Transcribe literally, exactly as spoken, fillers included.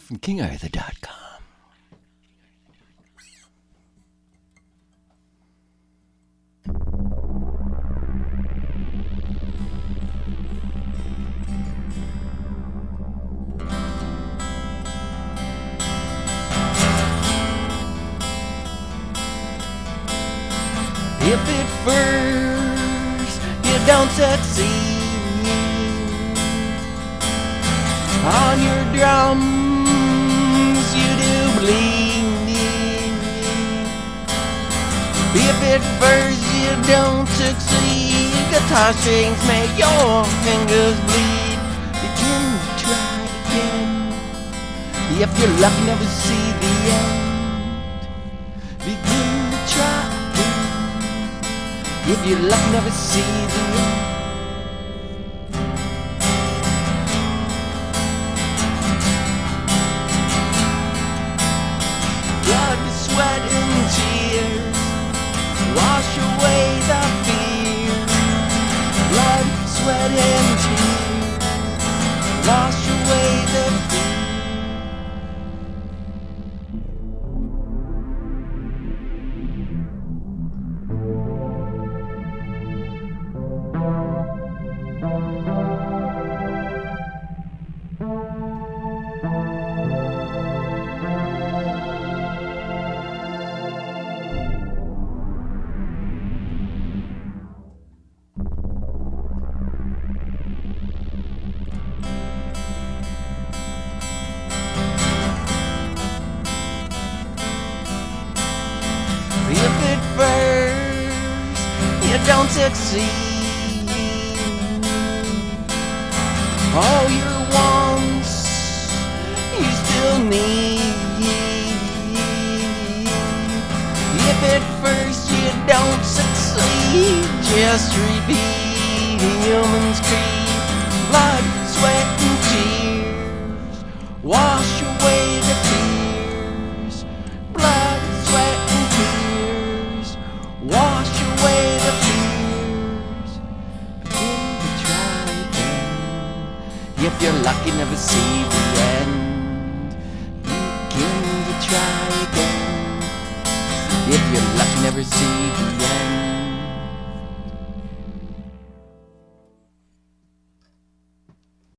from king arthur dot com. If at first you don't succeed on your drums, you do bleed. If at first you don't succeed, guitar strings make your fingers bleed. Begin to try again. If you're lucky, never see the end. Begin to try. If you luck, never see the end. Blood, sweat, and tears wash away the fear. Blood, sweat, and tears wash away the fear. If at first you don't succeed, all your wants you still need. If at first you don't succeed, just repeat a human's creed. Blood, sweat, and tears wash away the fears. Blood, sweat, and tears wash away the fears. Begin to try again. If you're lucky, never see the end. Begin to try again. If you're lucky, never see the end.